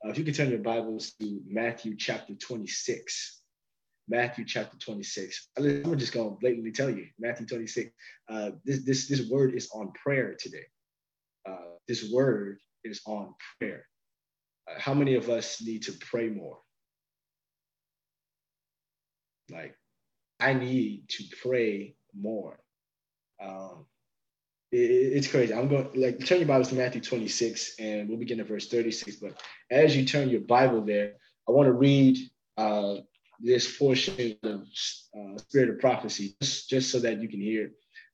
If you could turn your Bibles to Matthew chapter 26. Matthew chapter 26. I'm just going to blatantly tell you, Matthew 26. This word is on prayer today. This word is on prayer. How many of us need to pray more? Like, I need to pray more. It's crazy. I'm going, like, turn your Bibles to Matthew 26, and we'll begin at verse 36. But as you turn your Bible there, I want to read this portion of Spirit of Prophecy, just so that you can hear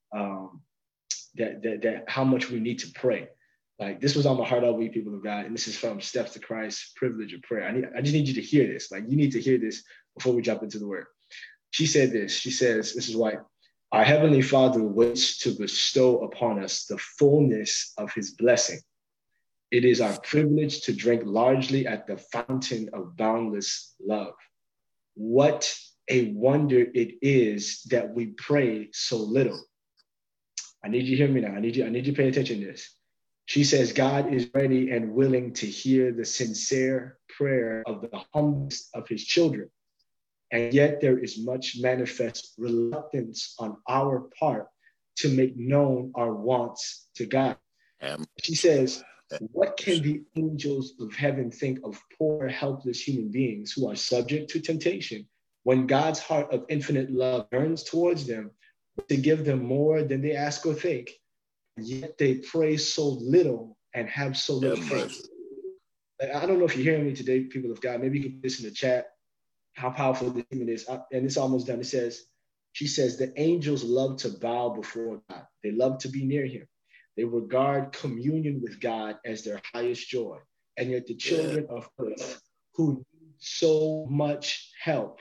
that how much we need to pray. Like, this was on my heart all week, people of God, and this is from Steps to Christ, Privilege of Prayer. I just need you to hear this. Like, you need to hear this before we jump into the word. She said this. She says, this is why. Our Heavenly Father waits to bestow upon us the fullness of his blessing. It is our privilege to drink largely at the fountain of boundless love. What a wonder it is that we pray so little. I need you to hear me now. I need you to pay attention to this. She says, God is ready and willing to hear the sincere prayer of the humblest of his children. And yet there is much manifest reluctance on our part to make known our wants to God. She says, what can the angels of heaven think of poor, helpless human beings who are subject to temptation when God's heart of infinite love turns towards them to give them more than they ask or think, yet they pray so little and have so little faith? I don't know if you're hearing me today, people of God. Maybe you can put this in the chat, how powerful the statement is. And it's almost done. She says, the angels love to bow before God. They love to be near him. They regard communion with God as their highest joy. And yet the children of earth who need so much help,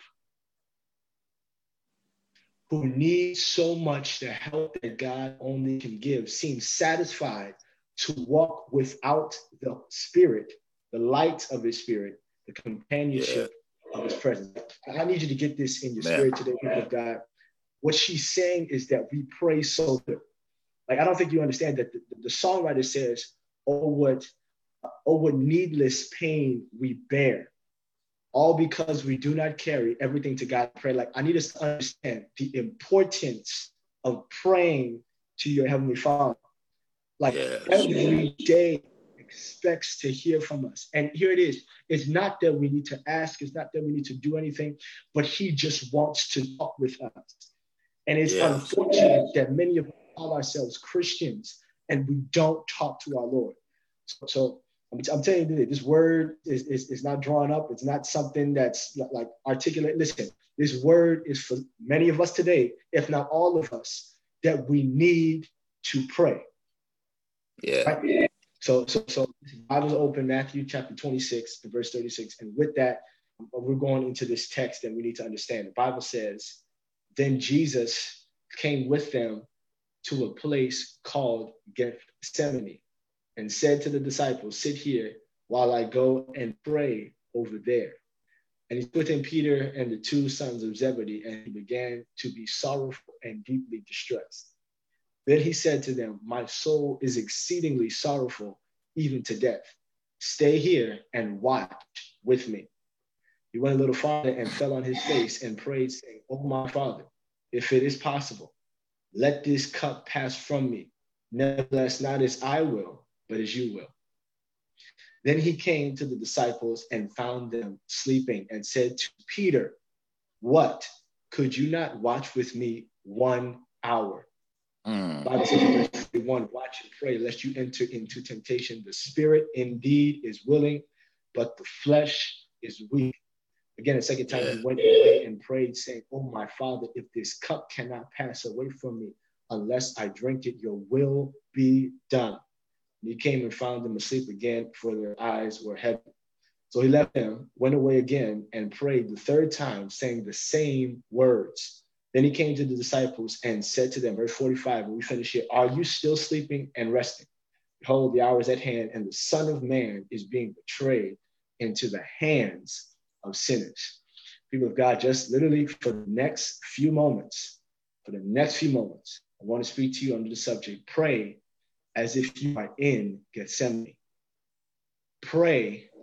who need so much the help that God only can give, seem satisfied to walk without the Spirit, the light of his Spirit, the companionship of his presence. I need you to get this in your spirit today, people of God. What she's saying is that we pray so little. Like, I don't think you understand that the songwriter says, oh, what needless pain we bear, all because we do not carry everything to God in prayer. Like, I need us to understand the importance of praying to your Heavenly Father. Like, every day expects to hear from us. And here it is. It's not that we need to ask. It's not that we need to do anything, but he just wants to talk with us. And it's unfortunate that many of us call ourselves Christians and we don't talk to our Lord. So I'm telling you, this word is not drawn up. It's not something that's like articulate. Listen, this word is for many of us today, if not all of us, that we need to pray. Right? So Bibles open, Matthew chapter 26 and verse 36. And with that, we're going into this text that we need to understand. The Bible says, then Jesus came with them to a place called Gethsemane and said to the disciples, sit here while I go and pray over there. And he put in Peter and the two sons of Zebedee, and he began to be sorrowful and deeply distressed. Then he said to them, my soul is exceedingly sorrowful, even to death. Stay here and watch with me. He went a little farther and fell on his face and prayed, saying, oh, my Father, if it is possible, let this cup pass from me. Nevertheless, not as I will, but as you will. Then he came to the disciples and found them sleeping and said to Peter, what? Could you not watch with me 1 hour? Bible says in verse 41, watch and pray lest you enter into temptation. The spirit indeed is willing, but the flesh is weak. Again, the second time he went away and prayed, saying, oh, my Father, if this cup cannot pass away from me unless I drink it, your will be done. And he came and found them asleep again, for their eyes were heavy. So he left them, went away again, and prayed the third time, saying the same words. Then he came to the disciples and said to them, verse 45, when we finish here, are you still sleeping and resting? Behold, the hour is at hand, and the Son of Man is being betrayed into the hands of sinners. People of God, just literally for the next few moments, I want to speak to you under the subject, pray as if you are in Gethsemane. Pray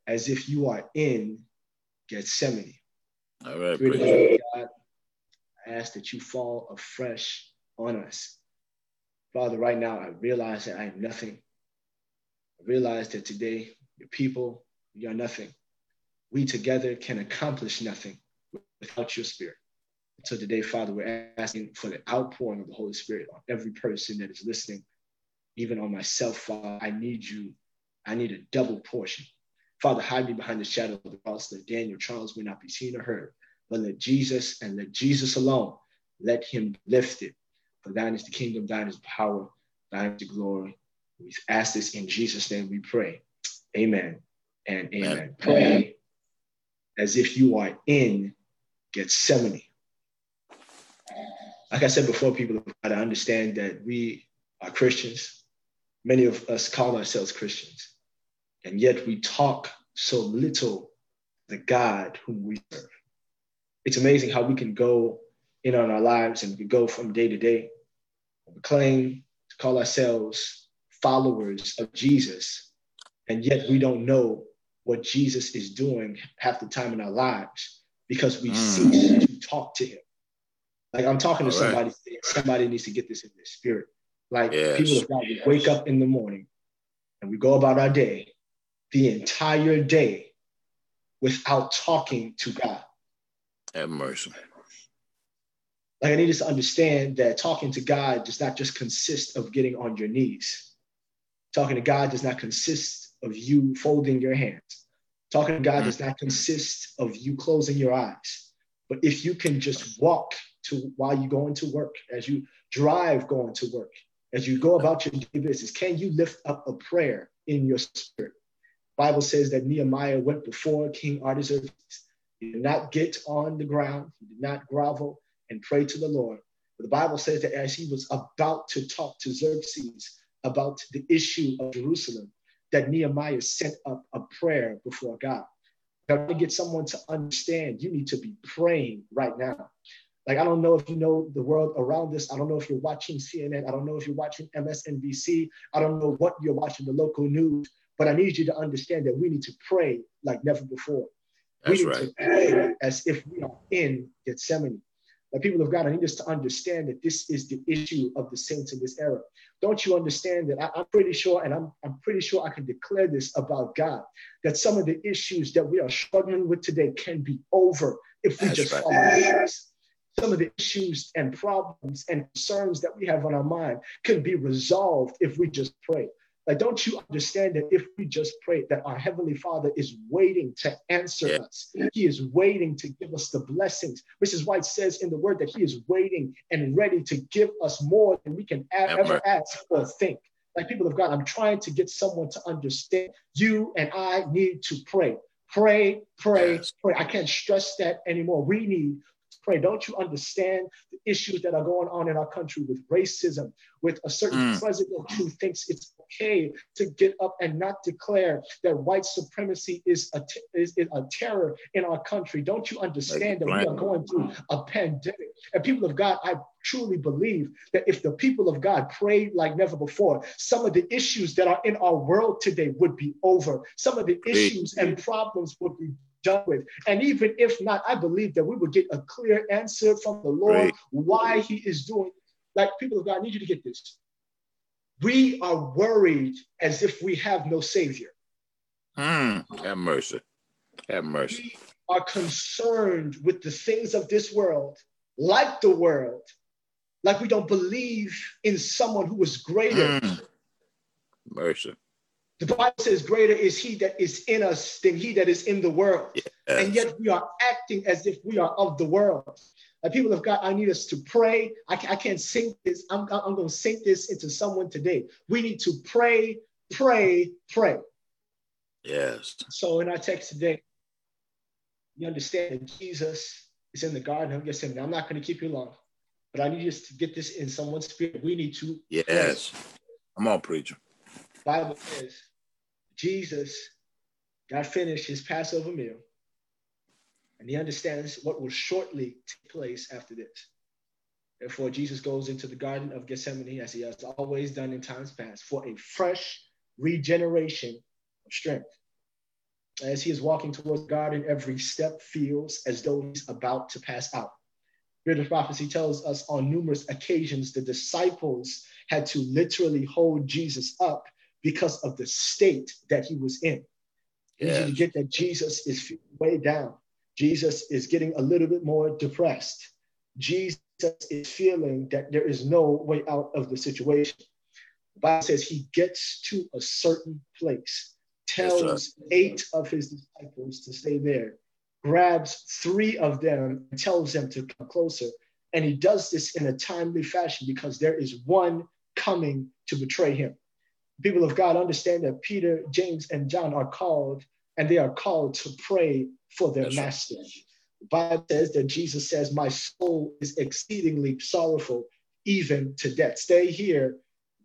as if you are in Gethsemane. All right, Spirit of God, I ask that you fall afresh on us. Father, right now, I realize that I am nothing. I realize that today, your people, we are nothing. We together can accomplish nothing without your Spirit. So today, Father, we're asking for the outpouring of the Holy Spirit on every person that is listening, even on myself, Father. I need you. I need a double portion. Father, hide me behind the shadow of the cross, that Daniel Charles may not be seen or heard, but let Jesus and let Jesus alone, let him lift it. For thine is the kingdom, thine is the power, thine is the glory. We ask this in Jesus' name we pray. Amen and amen. Pray as if you are in Gethsemane. Like I said before, people have got to understand that we are Christians. Many of us call ourselves Christians, and yet we talk so little the God whom we serve. It's amazing how we can go in on our lives and we go from day to day. We claim to call ourselves followers of Jesus, and yet we don't know what Jesus is doing half the time in our lives because we cease to talk to him. Like I'm talking to somebody, somebody needs to get this in their spirit. Like people of God, we wake up in the morning and we go about our day, the entire day, without talking to God. Have mercy. Like I need us to understand that talking to God does not just consist of getting on your knees. Talking to God does not consist of you folding your hands. Talking to God does not consist of you closing your eyes. But if you can just walk to while you're going to work, as you drive going to work, as you go about your daily business, can you lift up a prayer in your spirit? The Bible says that Nehemiah went before King Artaxerxes. He did not get on the ground. He did not grovel and pray to the Lord. But the Bible says that as he was about to talk to Xerxes about the issue of Jerusalem, that Nehemiah sent up a prayer before God. I want to get someone to understand you need to be praying right now. Like, I don't know if you know the world around us. I don't know if you're watching CNN. I don't know if you're watching MSNBC. I don't know what you're watching, the local news. But I need you to understand that we need to pray like never before. We need to pray as if we are in Gethsemane. Like, people of God, I need us to understand that this is the issue of the saints in this era. Don't you understand that I'm pretty sure, and I'm pretty sure I can declare this about God, that some of the issues that we are struggling with today can be over if we just follow Jesus. Some of the issues and problems and concerns that we have on our mind can be resolved if we just pray. Like, don't you understand that if we just pray, that our Heavenly Father is waiting to answer us? He is waiting to give us the blessings. Mrs. White says in the word that he is waiting and ready to give us more than we can ever ask or think. Like, people of God, I'm trying to get someone to understand you and I need to pray. Pray, pray, pray. I can't stress that anymore. We need pray. Don't you understand the issues that are going on in our country with racism, with a certain president who thinks it's okay to get up and not declare that white supremacy is a terror in our country? Don't you understand that we are going through a pandemic? And people of God, I truly believe that if the people of God prayed like never before, some of the issues that are in our world today would be over. Some of the issues and problems would be done with. And even if not, I believe that we would get a clear answer from the Lord why he is doing. Like, people of God, I need you to get this. We are worried as if we have no savior. Have mercy. Have mercy. We are concerned with the things of this world, like the world, like we don't believe in someone who is greater. Mercy. The Bible says greater is he that is in us than he that is in the world. Yes. And yet we are acting as if we are of the world. People of God, I need us to pray. I can't sink this. I'm going to sink this into someone today. We need to pray, pray, pray. Yes. So in our text today, you understand that Jesus is in the Garden of Gethsemane. I'm not going to keep you long, but I need you to get this in someone's spirit. We need to pray. Come on, preacher. The Bible says Jesus got finished his Passover meal, and he understands what will shortly take place after this. Therefore, Jesus goes into the Garden of Gethsemane, as he has always done in times past, for a fresh regeneration of strength. As he is walking towards the garden, every step feels as though he's about to pass out. Spirit of prophecy tells us on numerous occasions the disciples had to literally hold Jesus up because of the state that he was in. I need you to get that Jesus is way down. Jesus is getting a little bit more depressed. Jesus is feeling that there is no way out of the situation. The Bible says he gets to a certain place, tells 8 of his disciples to stay there, grabs 3 of them and tells them to come closer. And he does this in a timely fashion because there is one coming to betray him. People of God understand that Peter, James, and John are called, and they are called to pray for their master. The Bible says that Jesus says, my soul is exceedingly sorrowful, even to death. Stay here,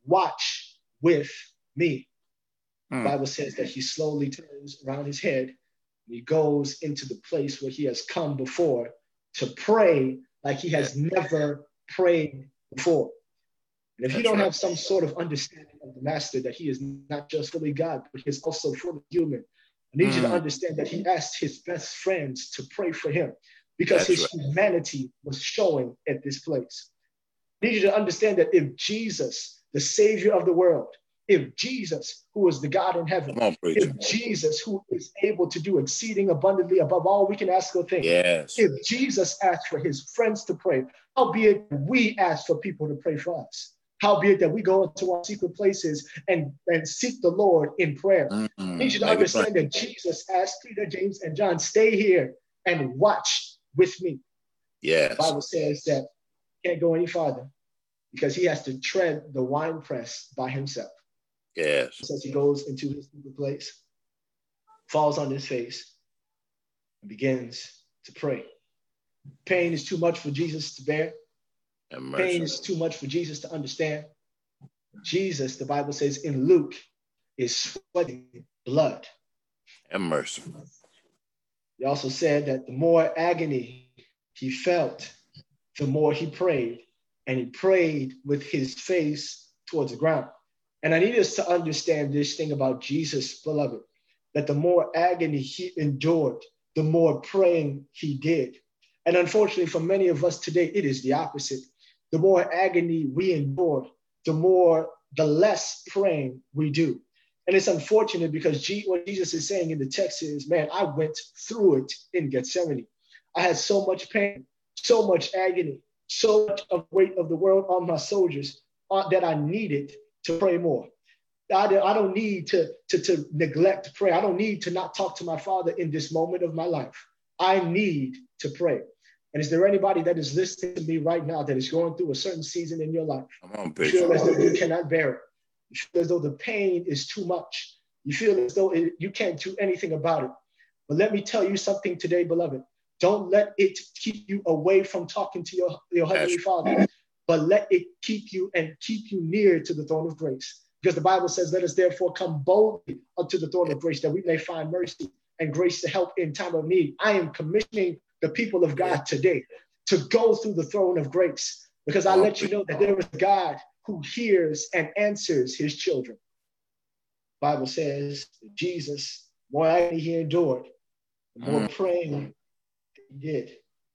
watch with me. The Bible says that he slowly turns around his head, and he goes into the place where he has come before to pray like he has never prayed before. And if you don't have some sort of understanding of the master, that he is not just fully God, but he is also fully human, I need you to understand that he asked his best friends to pray for him because his humanity was showing at this place. I need you to understand that if Jesus, the Savior of the world, if Jesus, who is the God in heaven, if Jesus, who is able to do exceeding abundantly above all we can ask or think, if Jesus asked for his friends to pray, howbeit we ask for people to pray for us. Howbeit that we go into our secret places and seek the Lord in prayer. I need you to understand that Jesus asked Peter, James, and John, stay here and watch with me. The Bible says that he can't go any farther because he has to tread the winepress by himself. It says he goes into his secret place, falls on his face, and begins to pray. Pain is too much for Jesus to bear. Pain is too much for Jesus to understand. Jesus, the Bible says in Luke, is sweating blood. And mercy. He also said that the more agony he felt, the more he prayed. And he prayed with his face towards the ground. And I need us to understand this thing about Jesus, beloved, that the more agony he endured, the more praying he did. And unfortunately, for many of us today, it is the opposite. The more agony we endure, the less praying we do. And it's unfortunate because what Jesus is saying in the text is, man, I went through it in Gethsemane. I had so much pain, so much agony, so much of the weight of the world on my soldiers that I needed to pray more. I don't need to neglect prayer. I don't need to not talk to my Father in this moment of my life. I need to pray. And is there anybody that is listening to me right now that is going through a certain season in your life? You feel as though you cannot bear it. You feel as though the pain is too much. You feel as though you can't do anything about it. But let me tell you something today, beloved. Don't let it keep you away from talking to your Heavenly Father, but let it keep you near to the throne of grace. Because the Bible says, let us therefore come boldly unto the throne of grace that we may find mercy and grace to help in time of need. I am commissioning the people of God today to go through the throne of grace because I let you know that there is a God who hears and answers his children. The Bible says that Jesus, the more agony he endured, the more praying he did.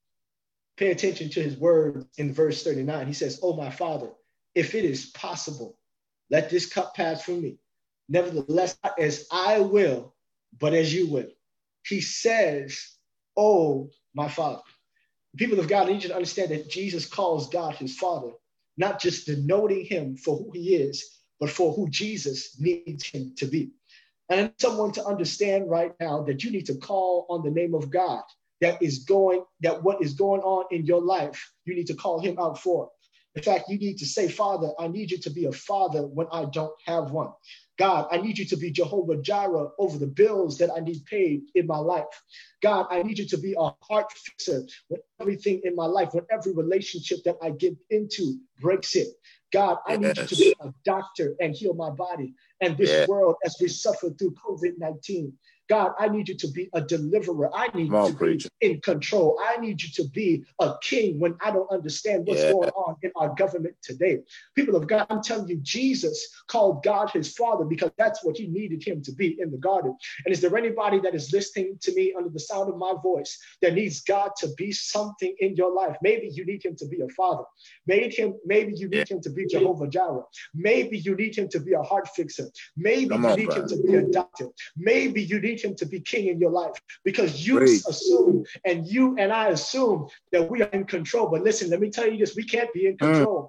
Pay attention to his words in verse 39. He says, oh, my Father, if it is possible, let this cup pass from me. Nevertheless, not as I will, but as you will. He says, oh, my Father. People of God, I need you to understand that Jesus calls God his Father, not just denoting him for who he is, but for who Jesus needs him to be. And I need someone to understand right now that you need to call on the name of God that what is going on in your life, you need to call him out for. In fact, you need to say, Father, I need you to be a father when I don't have one. God, I need you to be Jehovah Jireh over the bills that I need paid in my life. God, I need you to be a heart fixer when everything in my life, when every relationship that I get into breaks it. God, I need you to be a doctor and heal my body and this world as we suffer through COVID-19. God, I need you to be a deliverer. I need Come you on, to preacher. be in control. I need you to be a king when I don't understand what's Yeah. going on in our government today. People of God, I'm telling you, Jesus called God his father because that's what he needed him to be in the garden. And is there anybody that is listening to me under the sound of my voice that needs God to be something in your life? Maybe you need him to be a father. Maybe you need him to be Jehovah Jireh. Maybe you need him to be a heart fixer. Maybe Come you on, need him brother. to be a doctor. Maybe you need him to be king in your life because you Preach. assume and you and I assume that we are in control. But listen, let me tell you this, we can't be in control.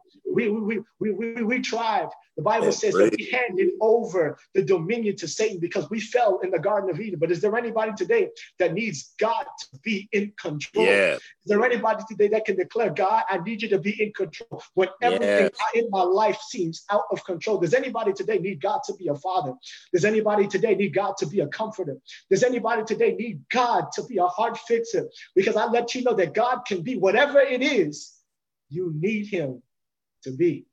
We tried. The Bible says that we handed over the dominion to Satan because we fell in the Garden of Eden. But is there anybody today that needs God to be in control? Yeah. Is there anybody today that can declare, God, I need you to be in control when everything in my life seems out of control? Does anybody today need God to be a father? Does anybody today need God to be a comforter? Does anybody today need God to be a heart fixer? Because I let you know that God can be whatever it is you need him to be.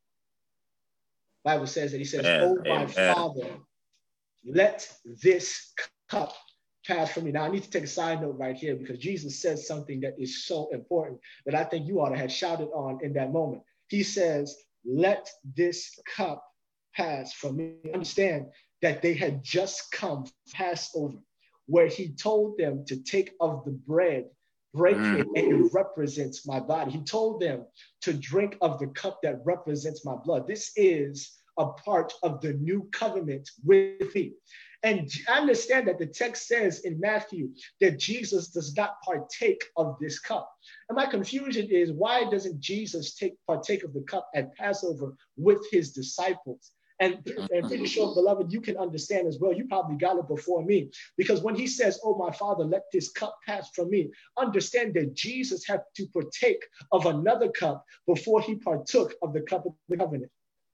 Bible says that he says, oh, my Father, let this cup pass from me. Now, I need to take a side note right here because Jesus says something that is so important that I think you ought to have shouted on in that moment. He says, let this cup pass from me. Understand that they had just come Passover, where he told them to take of the bread, break it, and it represents my body. He told them to drink of the cup that represents my blood. This is a part of the new covenant with me. And I understand that the text says in Matthew that Jesus does not partake of this cup. And my confusion is, why doesn't Jesus partake of the cup at Passover with his disciples? And pretty sure, beloved, you can understand as well. You probably got it before me. Because when he says, oh, my Father, let this cup pass from me, understand that Jesus had to partake of another cup before he partook of the cup of the covenant.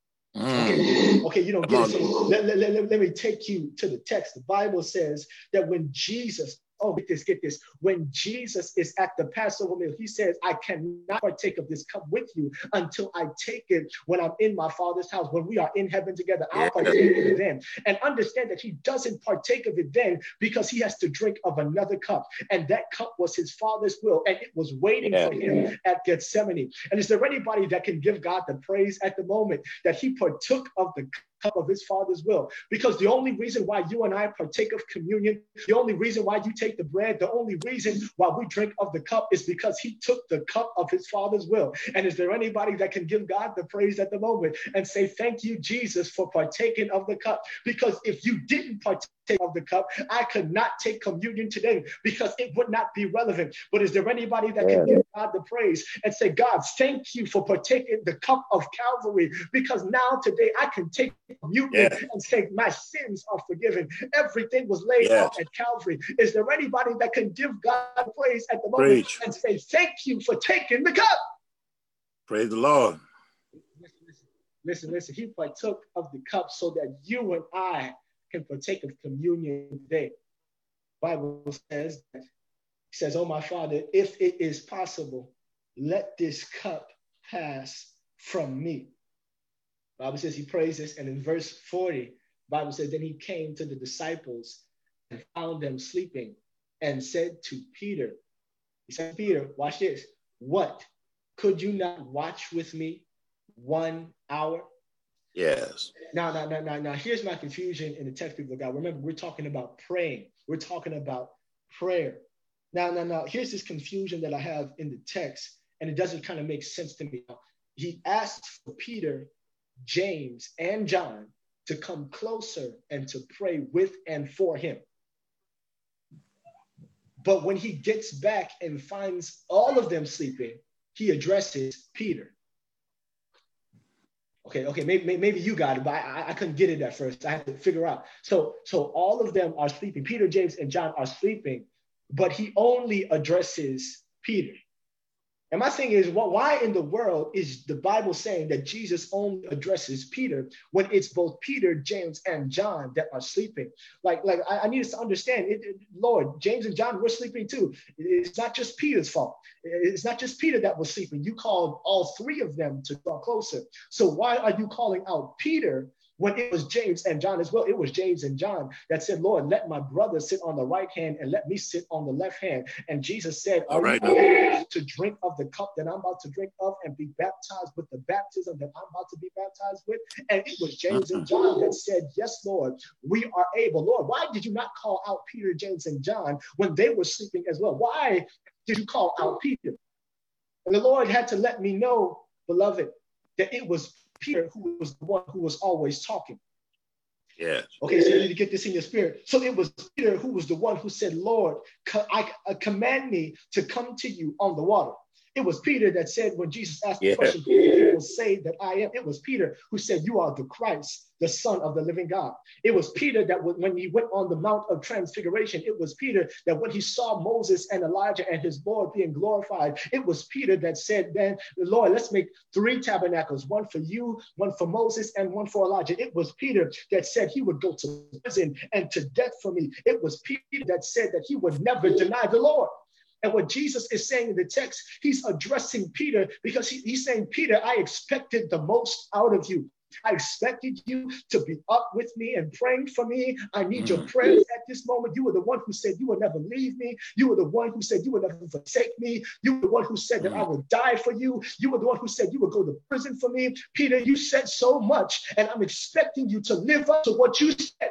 Okay, you don't get it. So let me take you to the text. The Bible says that when Jesus, get this. When Jesus is at the Passover meal, he says, I cannot partake of this cup with you until I take it when I'm in my Father's house. When we are in heaven together, I'll partake of it then. And understand that he doesn't partake of it then because he has to drink of another cup. And that cup was his Father's will, and it was waiting for him at Gethsemane. And is there anybody that can give God the praise at the moment that he partook of the cup of his Father's will? Because the only reason why you and I partake of communion, the only reason why you take the bread, the only reason why we drink of the cup is because he took the cup of his Father's will. And is there anybody that can give God the praise at the moment and say, thank you, Jesus, for partaking of the cup? Because if you didn't partake of the cup, I could not take communion today because it would not be relevant. But is there anybody that can give God the praise and say, God, thank you for partaking the cup of Calvary, because now today I can take communion and say my sins are forgiven. Everything was laid out at Calvary. Is there anybody that can give God praise at the moment and say, thank you for taking the cup? Praise the Lord. Listen. He partook of the cup so that you and I can partake of communion today. The Bible says that. He says, oh, my Father, if it is possible, let this cup pass from me. The Bible says he prays this, and in verse 40, the Bible says, then he came to the disciples and found them sleeping and said to Peter, he said, Peter, watch this. What? Could you not watch with me 1 hour? Yes. Now, here's my confusion in the text, people of God. Remember, we're talking about praying. We're talking about prayer. Now, here's this confusion that I have in the text, and it doesn't kind of make sense to me. He asked for Peter, James, and John to come closer and to pray with and for him. But when he gets back and finds all of them sleeping, he addresses Peter. Okay, maybe you got it, but I couldn't get it at first. I had to figure out. So all of them are sleeping. Peter, James, and John are sleeping, but he only addresses Peter. And my thing is, why in the world is the Bible saying that Jesus only addresses Peter when it's both Peter, James, and John that are sleeping? Like I need us to understand, Lord, James and John were sleeping too. It's not just Peter's fault. It's not just Peter that was sleeping. You called all three of them to draw closer. So why are you calling out Peter When it was James and John as well, it was James and John that said, Lord, let my brother sit on the right hand and let me sit on the left hand. And Jesus said, are you able to drink of the cup that I'm about to drink of and be baptized with the baptism that I'm about to be baptized with? And it was James and John that said, yes, Lord, we are able. Lord, why did you not call out Peter, James, and John when they were sleeping as well? Why did you call out Peter? And the Lord had to let me know, beloved, that it was Peter who was the one who was always talking. Yes. Okay, so you need to get this in your spirit. So it was Peter who was the one who said, Lord, command me to come to you on the water. It was Peter that said, when Jesus asked the question, who do people say that I am? It was Peter who said, you are the Christ, the Son of the living God. It was Peter that when he went on the Mount of Transfiguration, it was Peter that when he saw Moses and Elijah and his Lord being glorified, it was Peter that said, then, Lord, let's make 3 tabernacles, one for you, one for Moses, and one for Elijah. It was Peter that said he would go to prison and to death for me. It was Peter that said that he would never deny the Lord. And what Jesus is saying in the text, he's addressing Peter because he's saying, Peter, I expected the most out of you. I expected you to be up with me and praying for me. I need your prayers at this moment. You were the one who said you would never leave me. You were the one who said you would never forsake me. You were the one who said that I would die for you. You were the one who said you would go to prison for me. Peter, you said so much, and I'm expecting you to live up to what you said.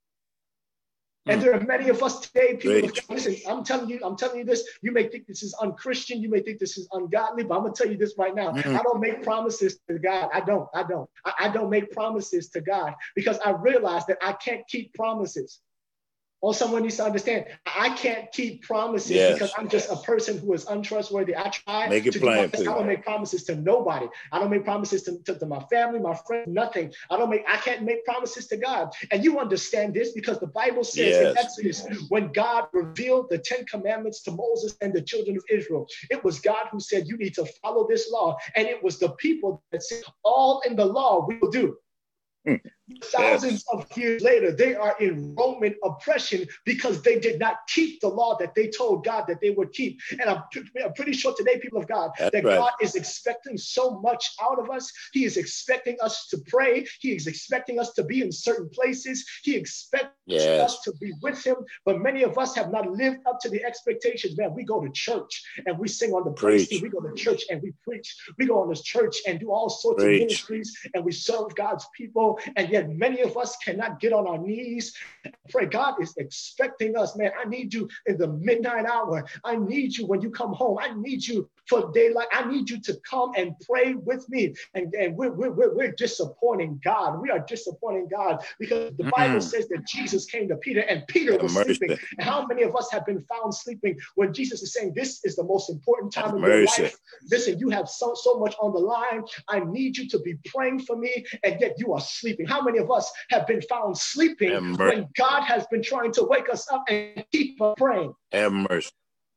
And there are many of us today, people of God, listen, I'm telling you this, you may think this is unchristian, you may think this is ungodly, but I'm gonna tell you this right now. I don't make promises to God. I don't make promises to God because I realize that I can't keep promises. Or someone needs to understand, I can't keep promises because I'm just a person who is untrustworthy. I try make it to plain, do my best. I don't make promises to nobody. I don't make promises to my family, my friends, nothing. I can't make promises to God. And you understand this because the Bible says in Exodus, when God revealed the 10 commandments to Moses and the children of Israel, it was God who said, you need to follow this law. And it was the people that said, all in the law we will do. Thousands of years later, they are in Roman oppression because they did not keep the law that they told God that they would keep. And I'm pretty sure today, people of God, God is expecting so much out of us. He is expecting us to pray. He is expecting us to be in certain places. He expects us to be with him. But many of us have not lived up to the expectations. Man, we go to church and we sing on the praise team. We go to church and we preach. We go on this church and do all sorts of ministries and we serve God's people. And yet many of us cannot get on our knees and pray. God is expecting us, man. I need you in the midnight hour. I need you when you come home. I need you for daylight. I need you to come and pray with me. And we're disappointing God. We are disappointing God because the Bible says that Jesus came to Peter and Peter was sleeping. And how many of us have been found sleeping when Jesus is saying, this is the most important time of your life. Listen, you have so much on the line. I need you to be praying for me, and yet you are sleeping. How many of us have been found sleeping when God has been trying to wake us up and keep us praying? Have mercy.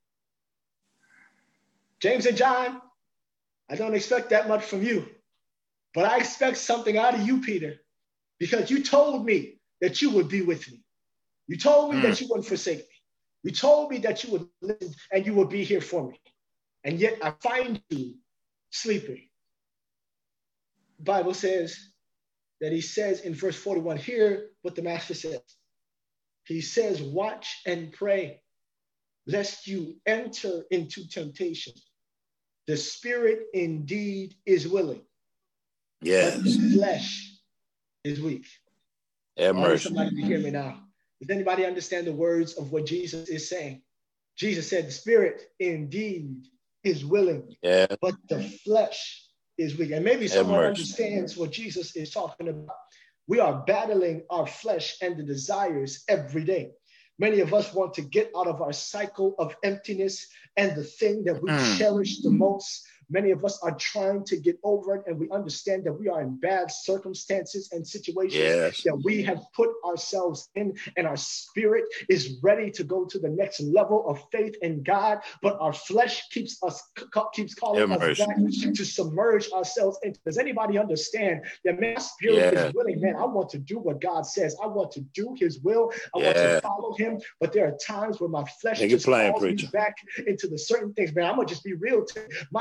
James and John, I don't expect that much from you, but I expect something out of you, Peter, because you told me that you would be with me. You told me that you wouldn't forsake me. You told me that you would listen and you would be here for me. And yet I find you sleeping. The Bible says that he says in verse 41, hear what the master says. He says, watch and pray, lest you enter into temptation. The spirit indeed is willing, but the flesh is weak. I want somebody to hear me now. Does anybody understand the words of what Jesus is saying? Jesus said, the spirit indeed is willing, but the flesh is weak. And maybe someone understands what Jesus is talking about. We are battling our flesh and the desires every day. Many of us want to get out of our cycle of emptiness and the thing that we cherish the most. Many of us are trying to get over it, and we understand that we are in bad circumstances and situations that we have put ourselves in, and our spirit is ready to go to the next level of faith in God, but our flesh keeps calling us back to submerge ourselves into. Does anybody understand that my spirit is willing? Man, I want to do what God says. I want to do his will. I want to follow him, but there are times where my flesh just calls me back into the certain things. Man, I'm going to just be real to you. My flesh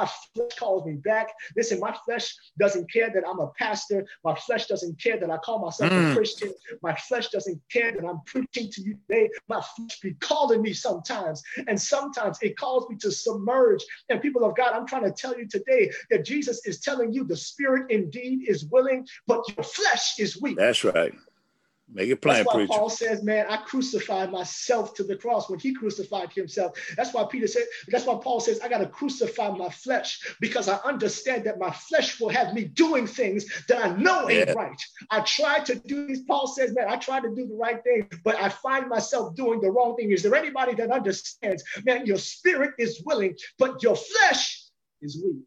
flesh calls me back. Listen, my flesh doesn't care that I'm a pastor. My flesh doesn't care that I call myself a Christian. My flesh doesn't care that I'm preaching to you today. My flesh be calling me sometimes. And sometimes it calls me to submerge. And people of God, I'm trying to tell you today that Jesus is telling you the spirit indeed is willing, but your flesh is weak. That's right. Make it plain, That's why preacher. Paul says, man, I crucified myself to the cross when he crucified himself. That's why Peter said, that's why Paul says, I got to crucify my flesh because I understand that my flesh will have me doing things that I know ain't right. I try to do these, Paul says, man, I try to do the right thing, but I find myself doing the wrong thing. Is there anybody that understands, man, your spirit is willing, but your flesh is weak?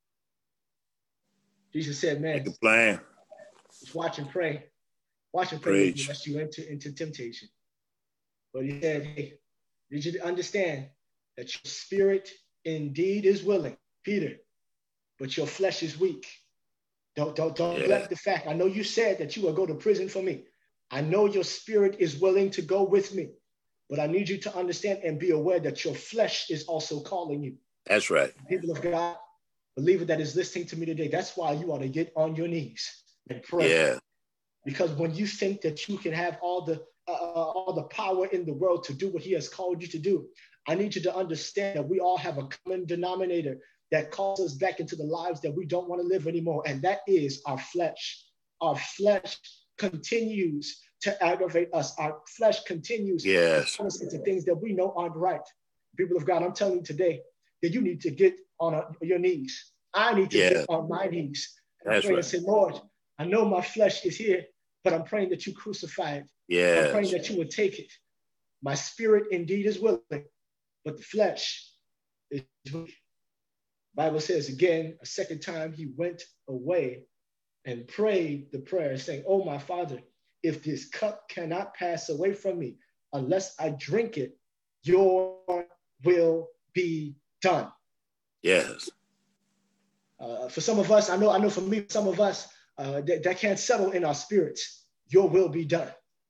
Jesus said, man, make it plain. Just watch and pray. Watch and pray lest you enter into temptation. But he said, hey, need you to understand that your spirit indeed is willing, Peter, but your flesh is weak. Don't neglect the fact. I know you said that you will go to prison for me. I know your spirit is willing to go with me, but I need you to understand and be aware that your flesh is also calling you. That's right. People of God, believer that is listening to me today, that's why you ought to get on your knees and pray. Yeah. Because when you think that you can have all the power in the world to do what he has called you to do, I need you to understand that we all have a common denominator that calls us back into the lives that we don't want to live anymore. And that is our flesh. Our flesh continues to aggravate us. Our flesh continues to turn us into things that we know aren't right. People of God, I'm telling you today that you need to get on your knees. I need to get on my knees. And pray and say, Lord, I know my flesh is here, but I'm praying that you crucify it. I'm praying that you would take it. My spirit indeed is willing, but the flesh is weak. The Bible says again, a second time, he went away and prayed the prayer saying, oh, my Father, if this cup cannot pass away from me unless I drink it, your will be done. Yes. For some of us, I know for me, some of us, that can't settle in our spirits. Your will be done.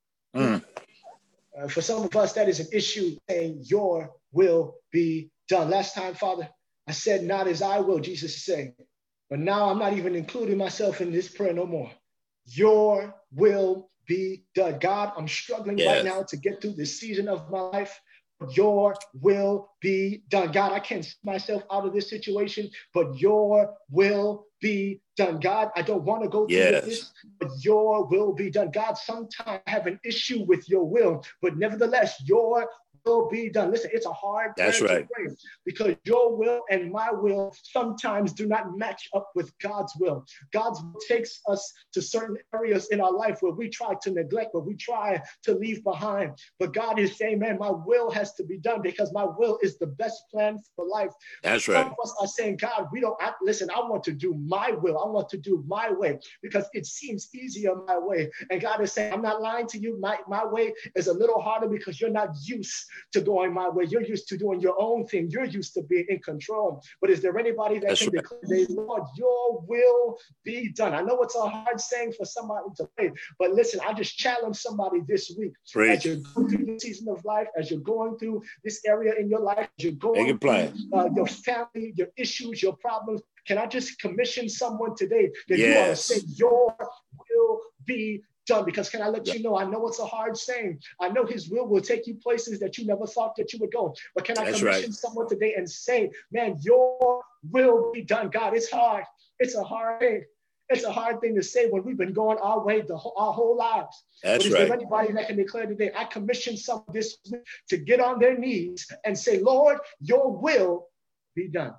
For some of us, that is an issue saying your will be done. Last time, Father, I said, not as I will, Jesus is saying, but now I'm not even including myself in this prayer no more. Your will be done. God, I'm struggling right now to get through this season of my life. Your will be done. God, I can't get myself out of this situation, but your will be done. God, I don't want to go through this, but your will be done. God, sometimes I have an issue with your will, but nevertheless, your will be done. Listen, it's a hard prayer to pray because your will and my will sometimes do not match up with God's will. God's will takes us to certain areas in our life where we try to neglect, where we try to leave behind. But God is saying, man, my will has to be done because my will is the best plan for life. That's right. Some of us are saying, God, listen, I want to do my will. I want to do my way because it seems easier my way. And God is saying, I'm not lying to you. My way is a little harder because you're not used to going my way. You're used to doing your own thing. You're used to being in control. But is there anybody that can declare, Lord, your will be done? I know it's a hard saying for somebody to pray, but listen, I just challenge somebody this week. As you're going through the season of life, as you're going through this area in your life, as you're going through your family, your issues, your problems, can I just commission someone today that you ought to say, your will be done? Because can I let you know, I know it's a hard saying. I know his will take you places that you never thought that you would go. But can I commission someone today and say, man, your will be done? God, it's hard. It's a hard thing. It's a hard thing to say when we've been going our way our whole lives. But is there anybody that can declare today, I commission someone this week to get on their knees and say, Lord, your will be done.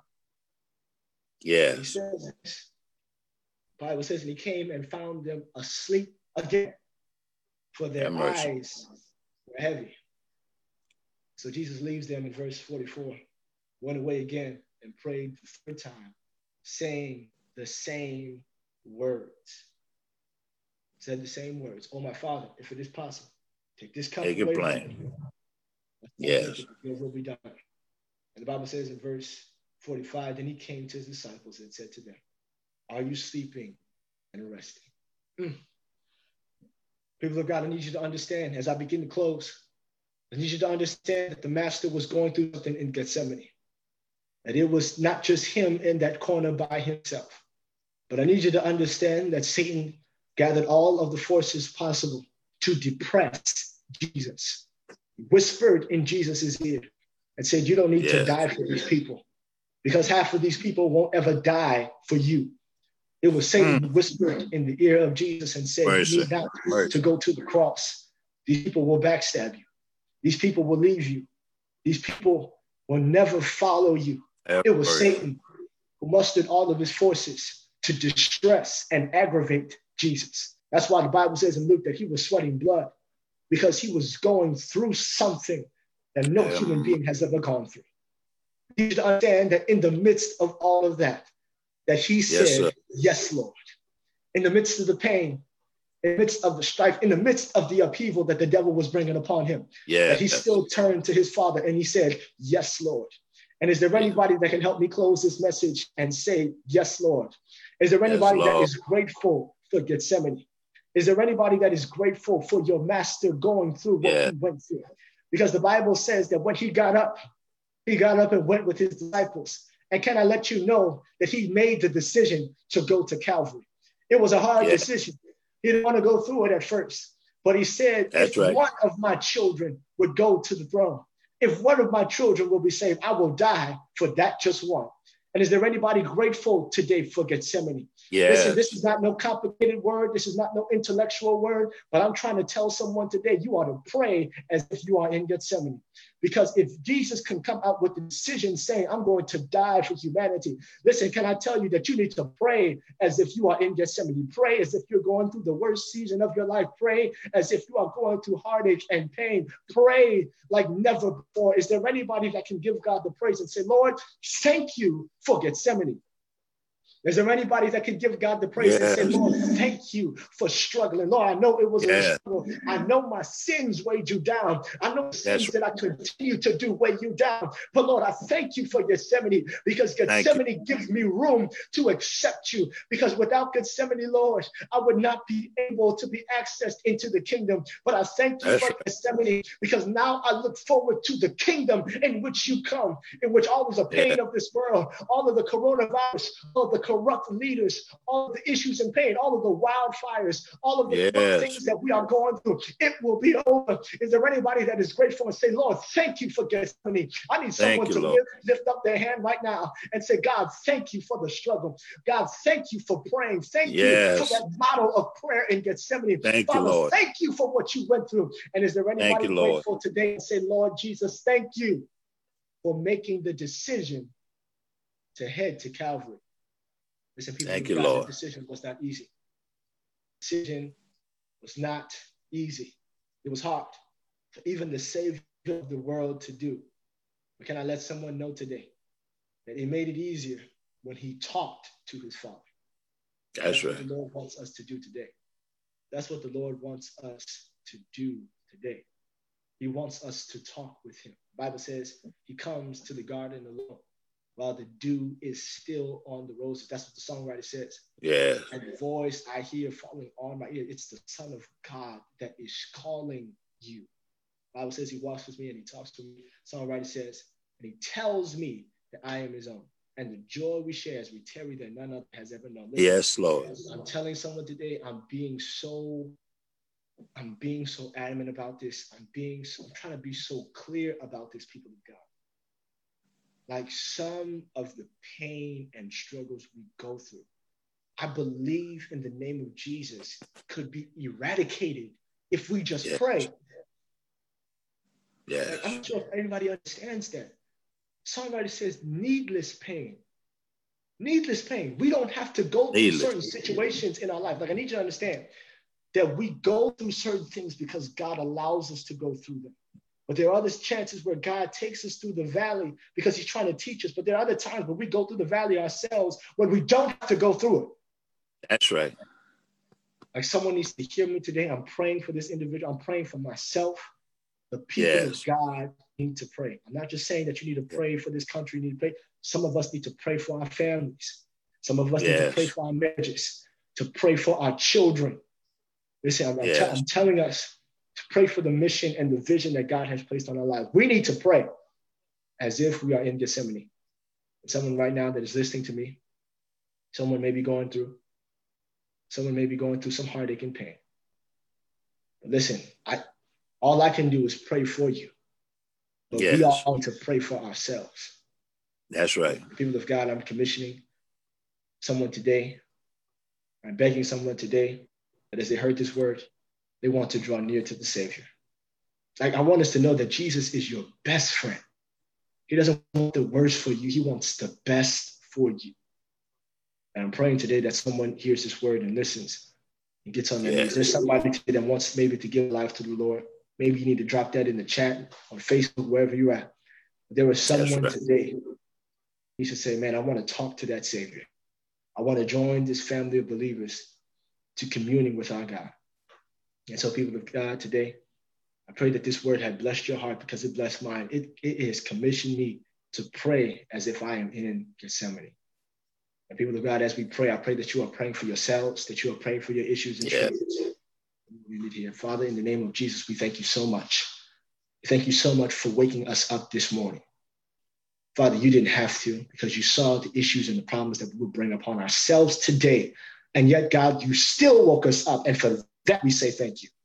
Yeah. He says, the Bible says, and he came and found them asleep again, for their eyes were heavy. So Jesus leaves them in verse 44, went away again and prayed the third time, saying the same words. Said the same words. Oh, my Father, if it is possible, take this cup away from me. Yes. Your will be done. And the Bible says in verse 45, then he came to his disciples and said to them, are you sleeping and resting? People of God, I need you to understand as I begin to close, I need you to understand that the master was going through something in Gethsemane. that it was not just him in that corner by himself. But I need you to understand that Satan gathered all of the forces possible to depress Jesus. He whispered in Jesus's ear and said, you don't need to die for these people, because half of these people won't ever die for you. It was Satan who whispered in the ear of Jesus and said, you need not to go to the cross. These people will backstab you. These people will leave you. These people will never follow you. It was Satan who mustered all of his forces to distress and aggravate Jesus. That's why the Bible says in Luke that he was sweating blood, because he was going through something that no human being has ever gone through. You need to understand that in the midst of all of that he said, yes, Lord. In the midst of the pain, in the midst of the strife, in the midst of the upheaval that the devil was bringing upon him, that he still turned to his Father and he said, yes, Lord. And is there anybody that can help me close this message and say, yes, Lord? Is there anybody that is grateful for Gethsemane? Is there anybody that is grateful for your master going through what he went through? Because the Bible says that when he got up and went with his disciples. And can I let you know that he made the decision to go to Calvary? It was a hard decision. He didn't want to go through it at first, but he said, if one of my children would go to the throne, if one of my children will be saved, I will die for that just one. And is there anybody grateful today for Gethsemane? Listen, this is not no complicated word. This is not no intellectual word, but I'm trying to tell someone today, you ought to pray as if you are in Gethsemane. Because if Jesus can come out with the decision saying, I'm going to die for humanity, listen, can I tell you that you need to pray as if you are in Gethsemane? Pray as if you're going through the worst season of your life. Pray as if you are going through heartache and pain. Pray like never before. Is there anybody that can give God the praise and say, Lord, thank you for Gethsemane? Is there anybody that can give God the praise and say, Lord, thank you for struggling? Lord, I know it was a struggle. I know my sins weighed you down. I know the sins that I continue to do weigh you down. But Lord, I thank you for Gethsemane, because Gethsemane gives me room to accept you. Because without Gethsemane, Lord, I would not be able to be accessed into the kingdom. But I thank you for Gethsemane, because now I look forward to the kingdom in which you come, in which all of the pain of this world, all of the coronavirus, all of the corrupt leaders, all of the issues and pain, all of the wildfires, all of the things that we are going through, it will be over. Is there anybody that is grateful and say, Lord, thank you for Gethsemane? I need someone to lift up their hand right now and say, God, thank you for the struggle. God, thank you for praying. Thank you for that model of prayer in Gethsemane. Father, thank you for what you went through. And is there anybody grateful today and say, Lord Jesus, thank you for making the decision to head to Calvary? Listen, people, thank you, Lord. The decision was not easy. The decision was not easy. It was hard for even the Savior of the world to do. But can I let someone know today that he made it easier when he talked to his Father? That's right. What the Lord wants us to do today. That's what the Lord wants us to do today. He wants us to talk with him. The Bible says he comes to the garden alone, while the dew is still on the roses. That's what the songwriter says. Yeah. And the voice I hear falling on my ear, it's the Son of God that is calling you. The Bible says he walks with me and he talks to me. The songwriter says, and he tells me that I am his own. And the joy we share as we tarry that none other has ever known. Listen, yes, Lord. I'm telling someone today, I'm being so adamant about this. I'm trying to be so clear about this, people of God. Like some of the pain and struggles we go through, I believe in the name of Jesus could be eradicated if we just pray. Yes. Like, I'm not sure if anybody understands that. Songwriter says needless pain. Needless pain. We don't have to go through certain situations in our life. Like, I need you to understand that we go through certain things because God allows us to go through them. But there are other chances where God takes us through the valley because he's trying to teach us. But there are other times where we go through the valley ourselves when we don't have to go through it. That's right. Like, someone needs to hear me today. I'm praying for this individual. I'm praying for myself. The people of God need to pray. I'm not just saying that you need to pray for this country. You need to pray. Some of us need to pray for our families. Some of us need to pray for our marriages, to pray for our children. Listen, I'm telling us to pray for the mission and the vision that God has placed on our lives. We need to pray as if we are in Gethsemane. Someone right now that is listening to me, someone may be going through some heartache and pain. But listen, all I can do is pray for you. But we Yes. all need to pray for ourselves. That's right. People of God, I'm commissioning someone today. I'm begging someone today that as they heard this word, they want to draw near to the Savior. Like, I want us to know that Jesus is your best friend. He doesn't want the worst for you. He wants the best for you. And I'm praying today that someone hears this word and listens and gets on their knees. There's somebody today that wants maybe to give life to the Lord. Maybe you need to drop that in the chat on Facebook, wherever you're at. But there was someone today, he should say, man, I want to talk to that Savior. I want to join this family of believers to communing with our God. And so, people of God, today, I pray that this word had blessed your heart because it blessed mine. It has commissioned me to pray as if I am in Gethsemane. And people of God, as we pray, I pray that you are praying for yourselves, that you are praying for your issues and struggles. Here. Father, in the name of Jesus, we thank you so much. Thank you so much for waking us up this morning. Father, you didn't have to, because you saw the issues and the problems that we would bring upon ourselves today. And yet, God, you still woke us up. And for that, we say thank you.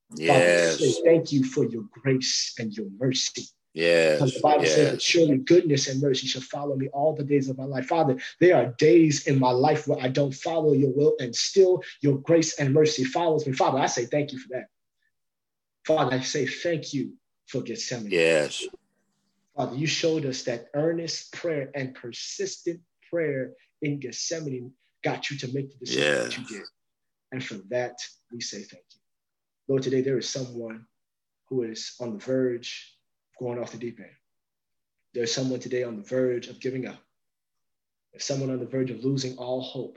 Yes. Father, we say thank you for your grace and your mercy. Yes. Because the Bible says that surely goodness and mercy shall follow me all the days of my life. Father, there are days in my life where I don't follow your will, and still your grace and mercy follows me. Father, I say thank you for that. Father, I say thank you for Gethsemane. Yes. Father, you showed us that earnest prayer and persistent prayer in Gethsemane got you to make the decision that you did. And for that, we say thank you. Lord, today there is someone who is on the verge of going off the deep end. There's someone today on the verge of giving up. There's someone on the verge of losing all hope.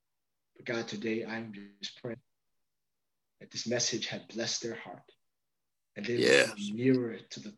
But God, today I'm just praying that this message had blessed their heart and they will come nearer to the